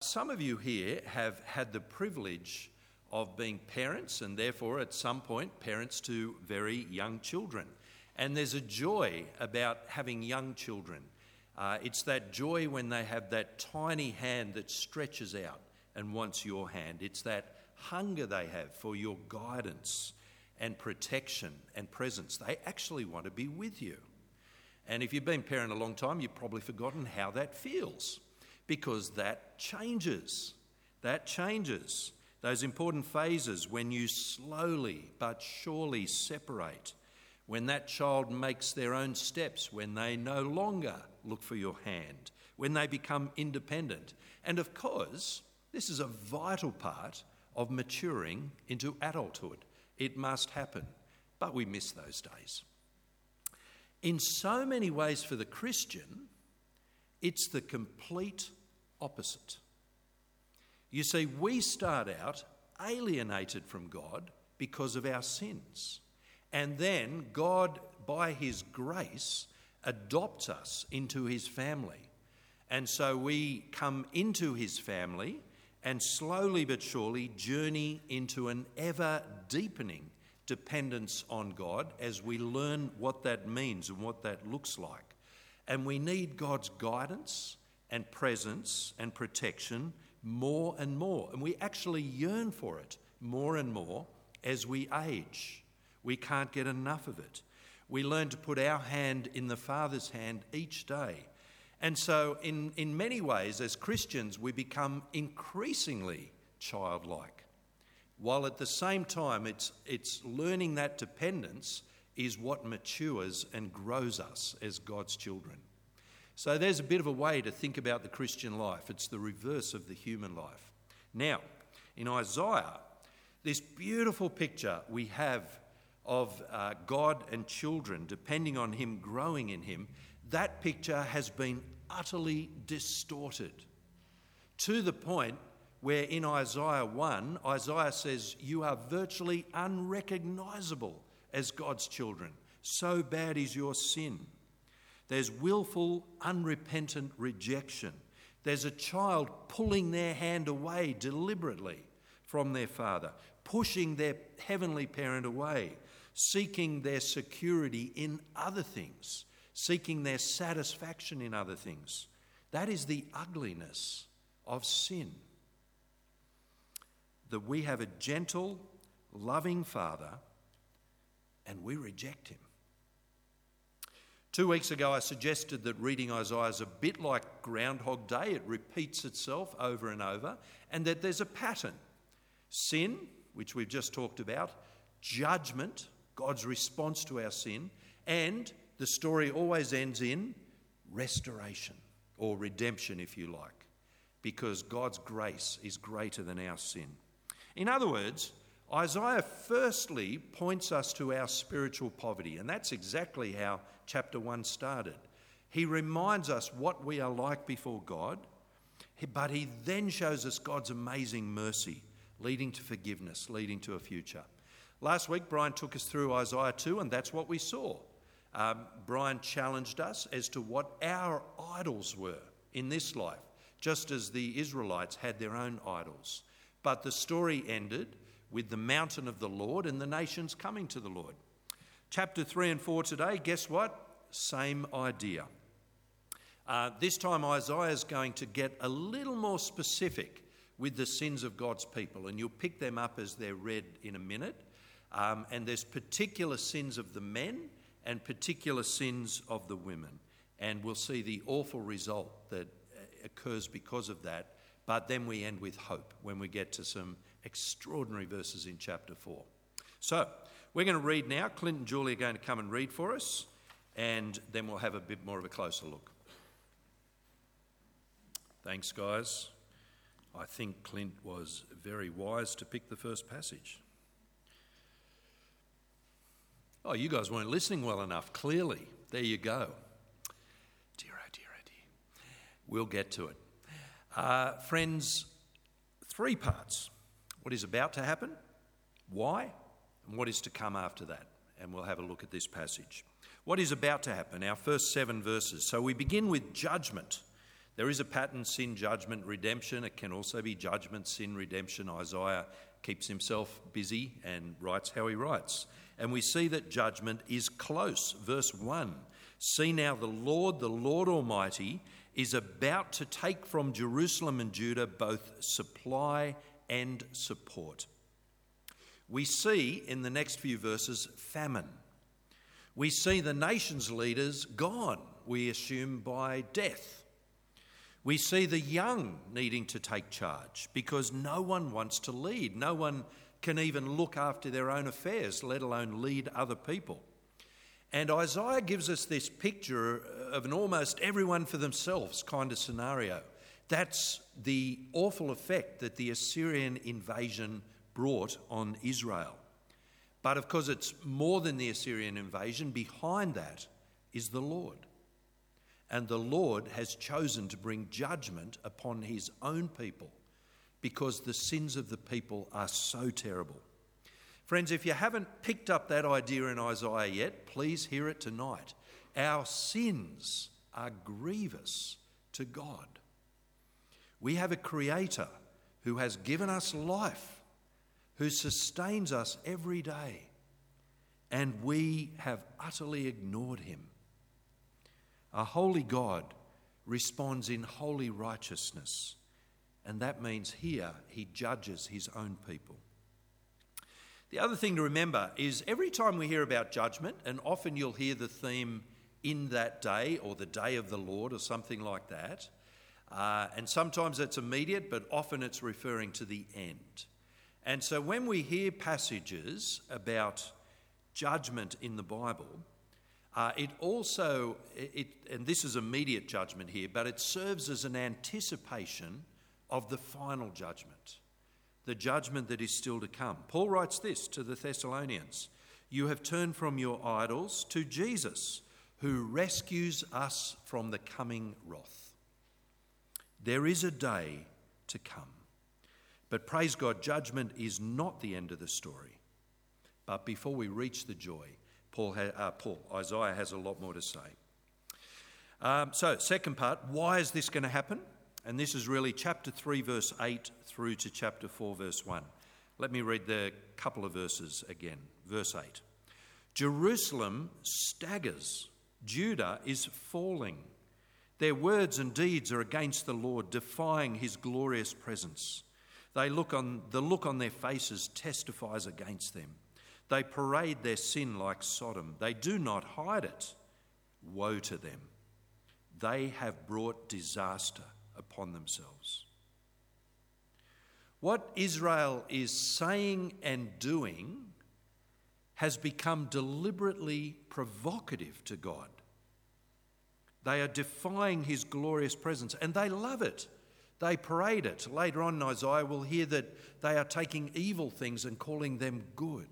Some of you here have had the privilege of being parents and therefore at some point parents to very young children. And there's a joy about having young children. It's that joy when they have that tiny hand that stretches out and wants your hand. It's that hunger they have for your guidance and protection and presence. They actually want to be with you. And if you've been a parent a long time, you've probably forgotten how that feels, because that changes. That changes. Those important phases when you slowly but surely separate, when that child makes their own steps, when they no longer look for your hand, when they become independent. And of course, this is a vital part of maturing into adulthood. It must happen, but we miss those days. In so many ways for the Christian, it's the complete opposite. You see, we start out alienated from God because of our sins. And then God, by his grace, adopts us into his family. And so we come into his family and slowly but surely journey into an ever deepening dependence on God as we learn what that means and what that looks like. And we need God's guidance and presence and protection more and more. And we actually yearn for it more and more as we age. We can't get enough of it. We learn to put our hand in the Father's hand each day. And so in many ways, as Christians, we become increasingly childlike. While at the same time, it's learning that dependence is what matures and grows us as God's children. So there's a bit of a way to think about the Christian life. It's the reverse of the human life. Now, in Isaiah, this beautiful picture we have of God and children depending on him, growing in him, that picture has been utterly distorted to the point where in Isaiah 1, Isaiah says, you are virtually unrecognisable as God's children. So bad is your sin. There's willful, unrepentant rejection. There's a child pulling their hand away deliberately from their father, pushing their heavenly parent away, seeking their security in other things, seeking their satisfaction in other things. That is the ugliness of sin. That we have a gentle, loving Father and we reject him. 2 weeks ago, I suggested that reading Isaiah is a bit like Groundhog Day. It repeats itself over and over, and that there's a pattern. Sin, which we've just talked about, judgment, God's response to our sin, and the story always ends in restoration, or redemption, if you like, because God's grace is greater than our sin. In other words, Isaiah firstly points us to our spiritual poverty, and that's exactly how chapter 1 started. He reminds us what we are like before God, but he then shows us God's amazing mercy, leading to forgiveness, leading to a future. Last week, Brian took us through Isaiah 2, and that's what we saw. Brian challenged us as to what our idols were in this life, just as the Israelites had their own idols. But the story ended with the mountain of the Lord and the nations coming to the Lord. Chapter 3 and 4 today, guess what? Same idea. This time Isaiah is going to get a little more specific with the sins of God's people, and you'll pick them up as they're read in a minute. And there's particular sins of the men and particular sins of the women. And we'll see the awful result that occurs because of that. But then we end with hope when we get to some extraordinary verses in chapter 4. So we're going to read now. Clint and Julie are going to come and read for us, and then we'll have a bit more of a closer look. Thanks, guys. I think Clint was very wise to pick the first passage. Oh, you guys weren't listening well enough, clearly. There you go. Dear, oh dear, oh dear. We'll get to it. Friends, 3 parts. What is about to happen, why, and what is to come after that. And we'll have a look at this passage. What is about to happen, our first 7 verses. So we begin with judgment. There is a pattern: sin, judgment, redemption. It can also be judgment, sin, redemption. Isaiah keeps himself busy and writes how he writes. And we see that judgment is close. Verse 1, "See now the Lord Almighty, is about to take from Jerusalem and Judah both supply and support." We see in the next few verses famine. We see the nation's leaders gone, we assume by death. We see the young needing to take charge because no one wants to lead. No one can even look after their own affairs, let alone lead other people. And Isaiah gives us this picture of an almost everyone for themselves kind of scenario. That's the awful effect that the Assyrian invasion brought on Israel. But of course, it's more than the Assyrian invasion. Behind that is the Lord. And the Lord has chosen to bring judgment upon his own people because the sins of the people are so terrible. Friends, if you haven't picked up that idea in Isaiah yet, please hear it tonight. Our sins are grievous to God. We have a Creator who has given us life, who sustains us every day, and we have utterly ignored him. A holy God responds in holy righteousness, and that means here he judges his own people. The other thing to remember is every time we hear about judgment, and often you'll hear the theme "in that day" or "the day of the Lord" or something like that, and sometimes it's immediate, but often it's referring to the end. And so when we hear passages about judgment in the Bible, and this is immediate judgment here, but it serves as an anticipation of the final judgment, the judgment that is still to come. Paul writes this to the Thessalonians: "You have turned from your idols to Jesus, who rescues us from the coming wrath." There is a day to come. But praise God, judgment is not the end of the story. But before we reach the joy, Isaiah has a lot more to say. So, second part, why is this going to happen? And this is really chapter 3, verse 8 through to chapter 4, verse 1. Let me read the couple of verses again. Verse 8. "Jerusalem staggers. Judah is falling. Their words and deeds are against the Lord, defying his glorious presence. The look on their faces testifies against them. They parade their sin like Sodom. They do not hide it. Woe to them. They have brought disaster upon themselves." What Israel is saying and doing has become deliberately provocative to God. They are defying his glorious presence, and they love it. They parade it. Later on in Isaiah, we'll hear that they are taking evil things and calling them good.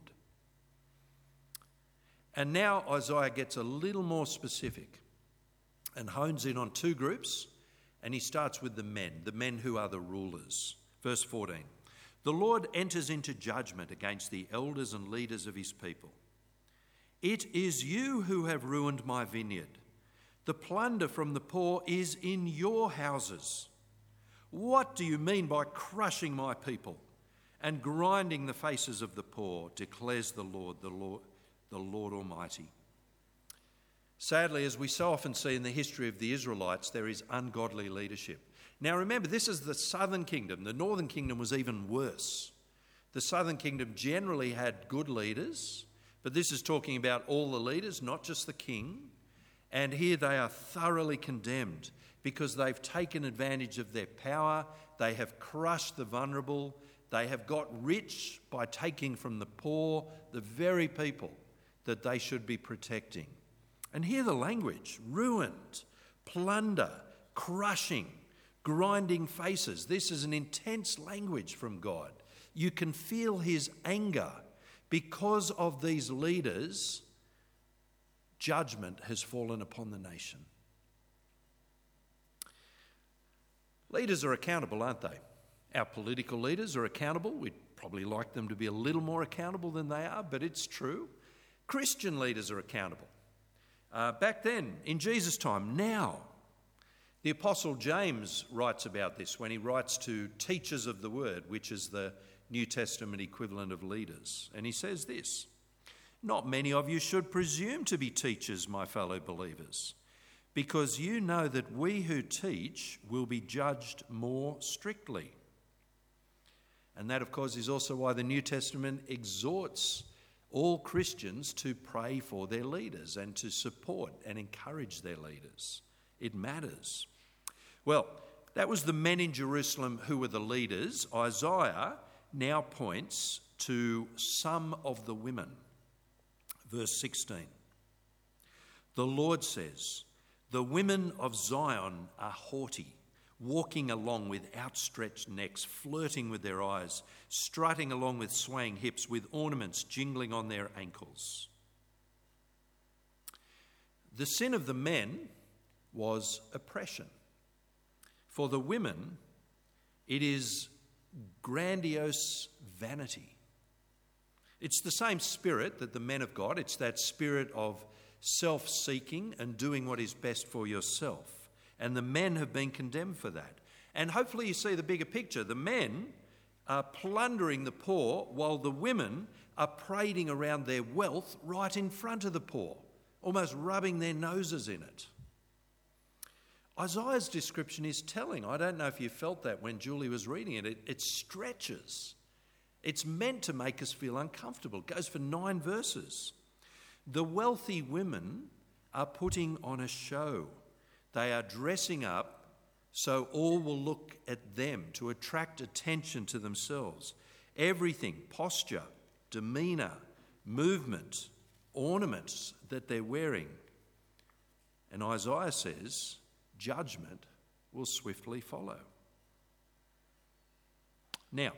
And now Isaiah gets a little more specific and hones in on two groups, and he starts with the men who are the rulers. Verse 14, "The Lord enters into judgment against the elders and leaders of his people. It is you who have ruined my vineyard. The plunder from the poor is in your houses. What do you mean by crushing my people and grinding the faces of the poor, declares the Lord Almighty." Sadly, as we so often see in the history of the Israelites, there is ungodly leadership. Now remember, this is the southern kingdom. The northern kingdom was even worse. The southern kingdom generally had good leaders, but this is talking about all the leaders, not just the king. And here they are thoroughly condemned because they've taken advantage of their power. They have crushed the vulnerable. They have got rich by taking from the poor, the very people that they should be protecting. And hear the language: ruined, plunder, crushing, grinding faces. This is an intense language from God. You can feel his anger. Because of these leaders, judgment has fallen upon the nation. Leaders are accountable, aren't they? Our political leaders are accountable. We'd probably like them to be a little more accountable than they are, but it's true. Christian leaders are accountable. Back then, in Jesus' time, now, The Apostle James writes about this when he writes to teachers of the word, which is the New Testament equivalent of leaders. And he says this: "Not many of you should presume to be teachers, my fellow believers, because you know that we who teach will be judged more strictly." And that, of course, is also why the New Testament exhorts all Christians to pray for their leaders and to support and encourage their leaders. It matters. Well, that was the men in Jerusalem who were the leaders. Isaiah now points to some of the women. Verse 16. The Lord says, "The women of Zion are haughty, walking along with outstretched necks, flirting with their eyes, strutting along with swaying hips, with ornaments jingling on their ankles." The sin of the men was oppression. For the women, it is grandiose vanity. It's the same spirit that the men have got. It's that spirit of self-seeking and doing what is best for yourself. And the men have been condemned for that. And hopefully you see the bigger picture. The men are plundering the poor while the women are parading around their wealth right in front of the poor, almost rubbing their noses in it. Isaiah's description is telling. I don't know if you felt that when Julie was reading it. It stretches. It's meant to make us feel uncomfortable. It goes for 9 verses. The wealthy women are putting on a show. They are dressing up so all will look at them to attract attention to themselves. Everything, posture, demeanour, movement, ornaments that they're wearing. And Isaiah says, judgment will swiftly follow. Now,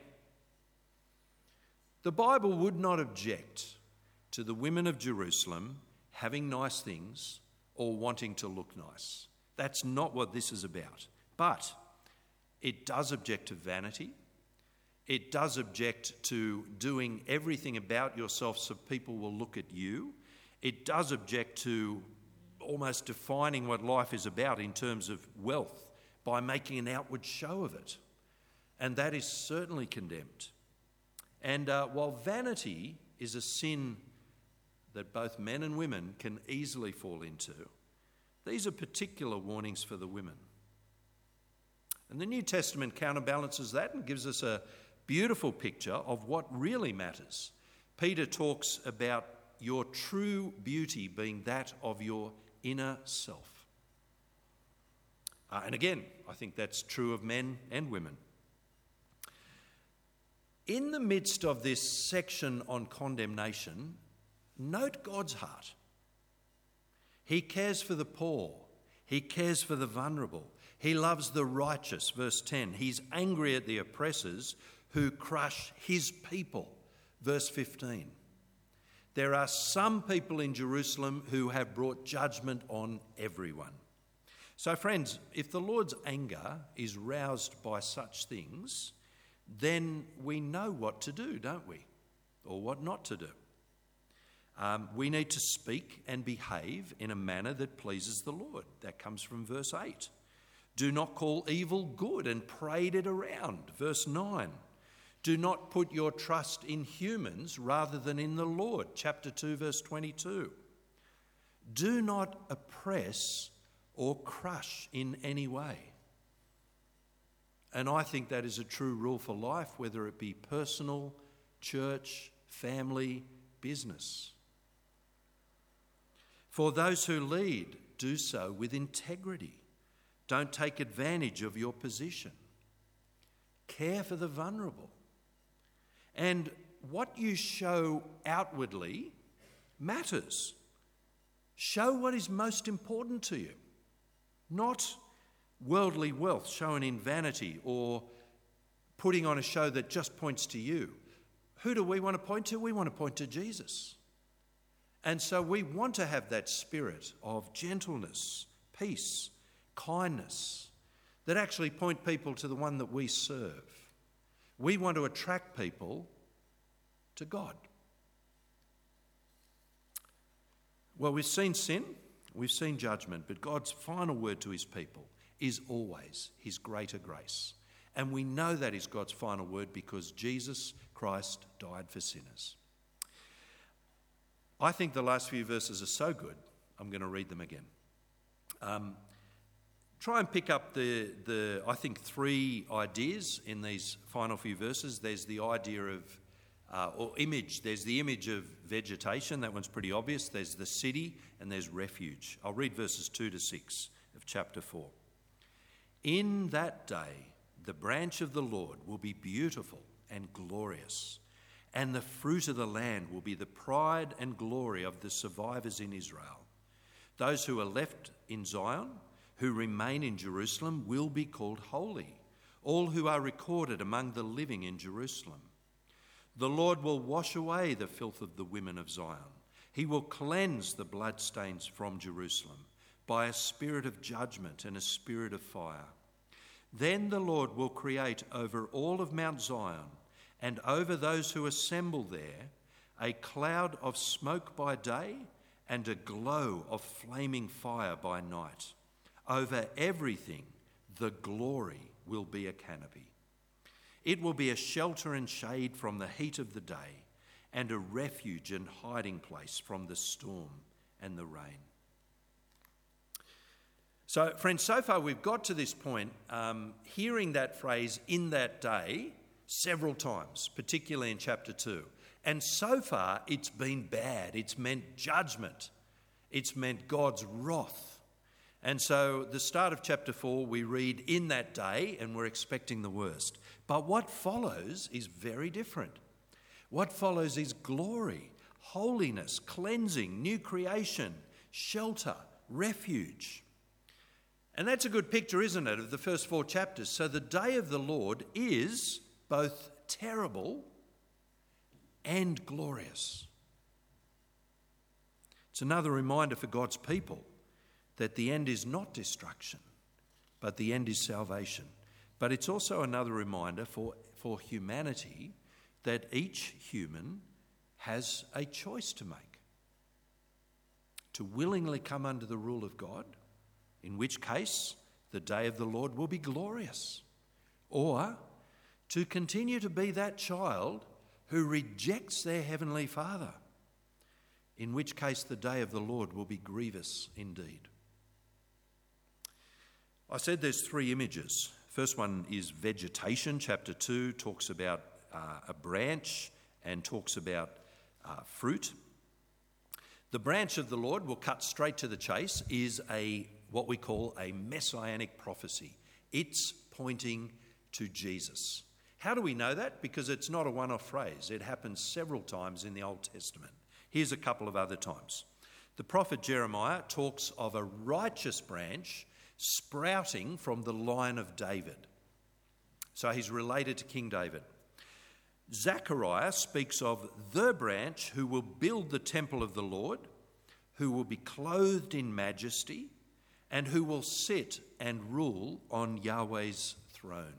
the Bible would not object to the women of Jerusalem having nice things or wanting to look nice. That's not what this is about. But it does object to vanity. It does object to doing everything about yourself so people will look at you. It does object to almost defining what life is about in terms of wealth by making an outward show of it. And that is certainly condemned. And while vanity is a sin that both men and women can easily fall into, these are particular warnings for the women. And the New Testament counterbalances that and gives us a beautiful picture of what really matters. Peter talks about your true beauty being that of your inner self. And again, I think that's true of men and women. In the midst of this section on condemnation, note God's heart. He cares for the poor. He cares for the vulnerable. He loves the righteous, verse 10. He's angry at the oppressors who crush his people, verse 15. There are some people in Jerusalem who have brought judgment on everyone. So friends, if the Lord's anger is roused by such things, then we know what to do, don't we? Or what not to do. We need to speak and behave in a manner that pleases the Lord. That comes from verse 8. Do not call evil good and parade it around, verse 9. Do not put your trust in humans rather than in the Lord, chapter 2, verse 22. Do not oppress or crush in any way. And I think that is a true rule for life, whether it be personal, church, family, business. For those who lead, do so with integrity. Don't take advantage of your position. Care for the vulnerable. And what you show outwardly matters. Show what is most important to you, not worldly wealth shown in vanity or putting on a show that just points to you. Who do we want to point to? We want to point to Jesus. And so we want to have that spirit of gentleness, peace, kindness that actually point people to the one that we serve. We want to attract people to God. Well, we've seen sin, we've seen judgment, but God's final word to his people, is always his greater grace. And we know that is God's final word because Jesus Christ died for sinners. I think the last few verses are so good, I'm going to read them again. Try and pick up the I think, three ideas in these final few verses. There's the idea of, or image. There's the image of vegetation. That one's pretty obvious. There's the city and there's refuge. I'll read verses 2 to 6 of chapter 4. In that day, the branch of the Lord will be beautiful and glorious, and the fruit of the land will be the pride and glory of the survivors in Israel. Those who are left in Zion, who remain in Jerusalem, will be called holy, all who are recorded among the living in Jerusalem. The Lord will wash away the filth of the women of Zion. He will cleanse the bloodstains from Jerusalem by a spirit of judgment and a spirit of fire. Then the Lord will create over all of Mount Zion and over those who assemble there a cloud of smoke by day and a glow of flaming fire by night. Over everything, the glory will be a canopy. It will be a shelter and shade from the heat of the day and a refuge and hiding place from the storm and the rain. So, friends, so far we've got to this point, hearing that phrase, in that day, several times, particularly in chapter 2. And so far it's been bad. It's meant judgment. It's meant God's wrath. And so the start of chapter 4, we read, in that day, and we're expecting the worst. But what follows is very different. What follows is glory, holiness, cleansing, new creation, shelter, refuge. And that's a good picture, isn't it, of the first 4 chapters. So the day of the Lord is both terrible and glorious. It's another reminder for God's people that the end is not destruction, but the end is salvation. But it's also another reminder for humanity that each human has a choice to make. To willingly come under the rule of God, in which case the day of the Lord will be glorious. Or to continue to be that child who rejects their heavenly Father, in which case the day of the Lord will be grievous indeed. I said there's 3 images. First one is vegetation. Chapter 2 talks about a branch and talks about fruit. The branch of the Lord, will cut straight to the chase, is what we call a messianic prophecy. It's pointing to Jesus. How do we know that? Because it's not a one-off phrase. It happens several times in the Old Testament. Here's a couple of other times. The prophet Jeremiah talks of a righteous branch sprouting from the line of David. So he's related to King David. Zechariah speaks of the branch who will build the temple of the Lord, who will be clothed in majesty, and who will sit and rule on Yahweh's throne.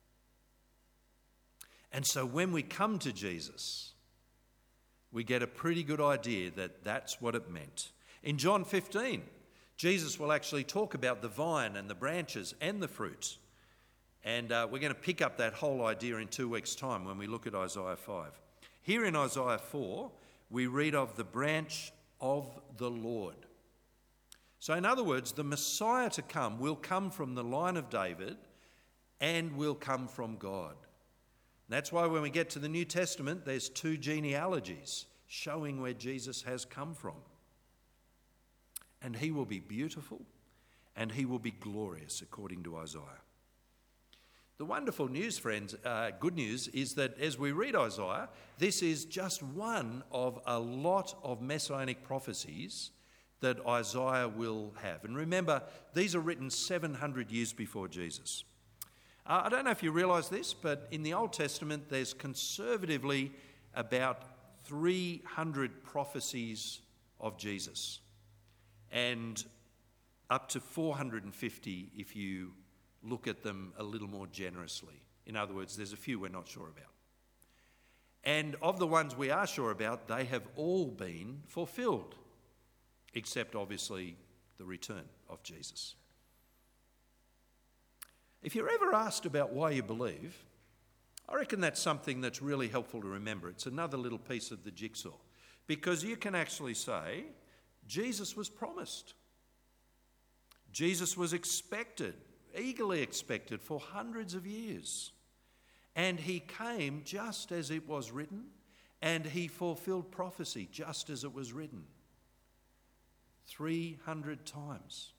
And so when we come to Jesus, we get a pretty good idea that that's what it meant. In John 15, Jesus will actually talk about the vine and the branches and the fruit. And we're going to pick up that whole idea in 2 weeks' time when we look at Isaiah 5. Here in Isaiah 4, we read of the branch of the Lord. So in other words, the Messiah to come will come from the line of David and will come from God. That's why when we get to the New Testament, there's 2 genealogies showing where Jesus has come from. And he will be beautiful and he will be glorious, according to Isaiah. The wonderful news, friends, good news, is that as we read Isaiah, this is just one of a lot of messianic prophecies that Isaiah will have. And remember, these are written 700 years before Jesus. I don't know if you realise this, but in the Old Testament, there's conservatively about 300 prophecies of Jesus, and up to 450 if you look at them a little more generously. In other words, there's a few we're not sure about. And of the ones we are sure about, they have all been fulfilled, except obviously the return of Jesus. If you're ever asked about why you believe, I reckon that's something that's really helpful to remember. It's another little piece of the jigsaw, because you can actually say Jesus was promised. Jesus was expected, eagerly expected for hundreds of years. And he came just as it was written, and he fulfilled prophecy just as it was written. 300 times.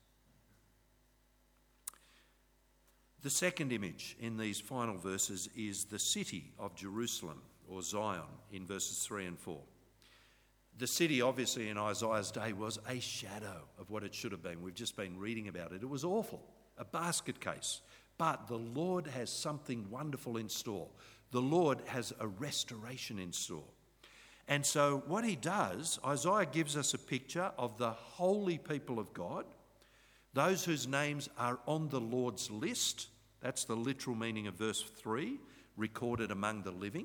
The second image in these final verses is the city of Jerusalem, or Zion, in verses 3 and 4. The city, obviously, in Isaiah's day was a shadow of what it should have been. We've just been reading about it. It was awful, a basket case. But the Lord has something wonderful in store. The Lord has a restoration in store. And so what he does, Isaiah gives us a picture of the holy people of God, those whose names are on the Lord's list. That's the literal meaning of verse 3, recorded among the living.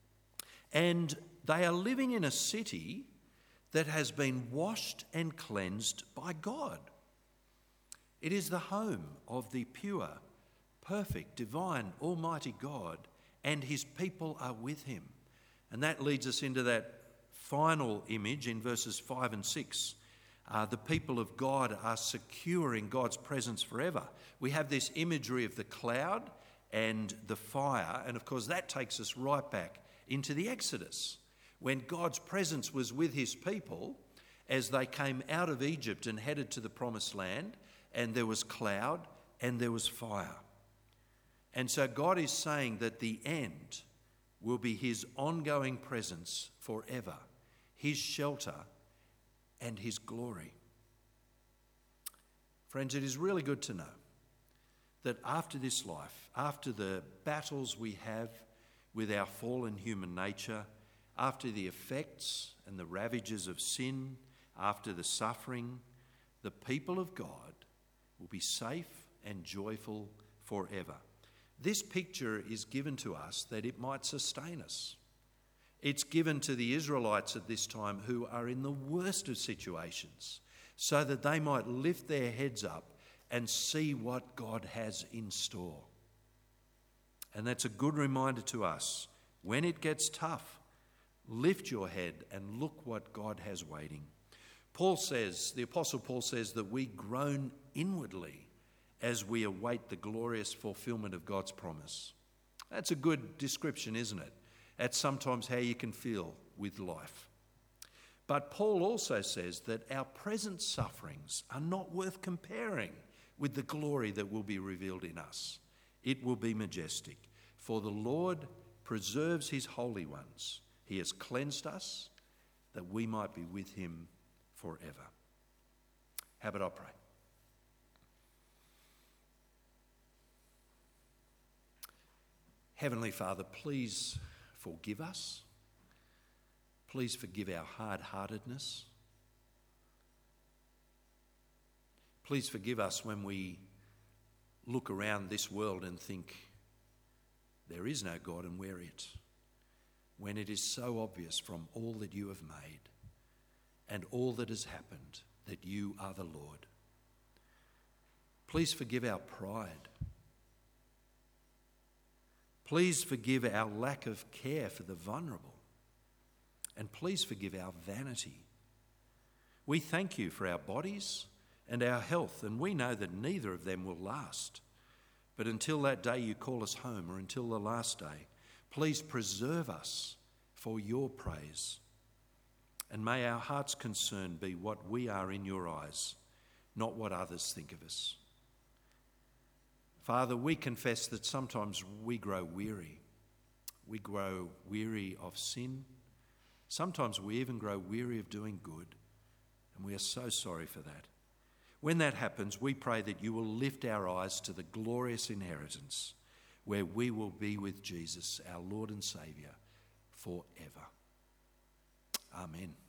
And they are living in a city that has been washed and cleansed by God. It is the home of the pure, perfect, divine, almighty God, and his people are with him. And that leads us into that final image in verses 5 and 6. The people of God are secure in God's presence forever. We have this imagery of the cloud and the fire, and of course that takes us right back into the Exodus, when God's presence was with his people as they came out of Egypt and headed to the promised land, and there was cloud and there was fire. And so God is saying that the end will be his ongoing presence forever, his shelter and his glory. Friends, it is really good to know that after this life, after the battles we have with our fallen human nature, after the effects and the ravages of sin, after the suffering, the people of God will be safe and joyful forever. This picture is given to us that it might sustain us. It's given to the Israelites at this time who are in the worst of situations, so that they might lift their heads up and see what God has in store. And that's a good reminder to us. When it gets tough, lift your head and look what God has waiting. The Apostle Paul says that we groan inwardly as we await the glorious fulfillment of God's promise. That's a good description, isn't it? That's sometimes how you can feel with life. But Paul also says that our present sufferings are not worth comparing with the glory that will be revealed in us. It will be majestic. For the Lord preserves his holy ones. He has cleansed us that we might be with him forever. How about I pray? Heavenly Father, please forgive us. Please forgive our hard-heartedness. Please forgive us when we look around this world and think there is no God and we're it, when it is so obvious from all that you have made and all that has happened that you are the Lord. Please forgive our pride. Please forgive our lack of care for the vulnerable. And please forgive our vanity. We thank you for our bodies and our health, and we know that neither of them will last. But until that day you call us home, or until the last day, please preserve us for your praise. And may our heart's concern be what we are in your eyes, not what others think of us. Father, we confess that sometimes we grow weary. We grow weary of sin. Sometimes we even grow weary of doing good. And we are so sorry for that. When that happens, we pray that you will lift our eyes to the glorious inheritance where we will be with Jesus, our Lord and Saviour, forever. Amen.